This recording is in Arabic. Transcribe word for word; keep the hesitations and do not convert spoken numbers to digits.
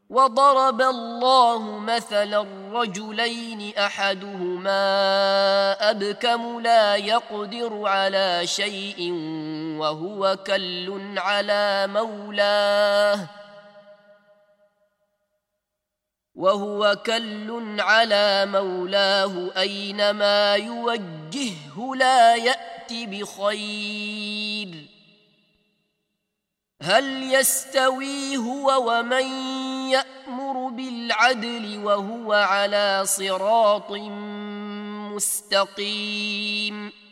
وضرب الله مثلا رجلين أحدهما أبكم لا يقدر على شيء وهو كل على مولاه وهو كل على مولاه أينما يوجهه لا يأت بخير هل يستوي هو ومن يأمر بالعدل وهو على صراط مستقيم